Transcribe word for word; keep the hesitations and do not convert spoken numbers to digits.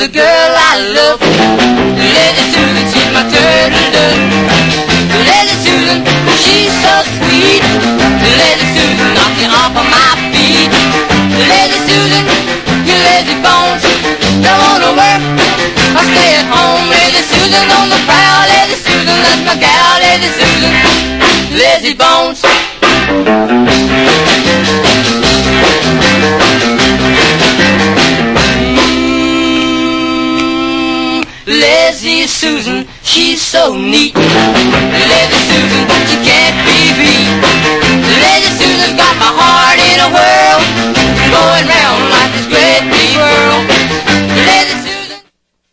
the girl I love. Lady Susan, she's my turtle dove. Lady Susan, she's so sweet. Lady Susan, knocks me off of my feet. Lady Susan, you lazy bones, don't wanna work or stay at home. Lady Susan on the prowl. Lady Susan, that's my gal. Lady Susan, lazy bones. Mm, lazy Susan, she's so neat.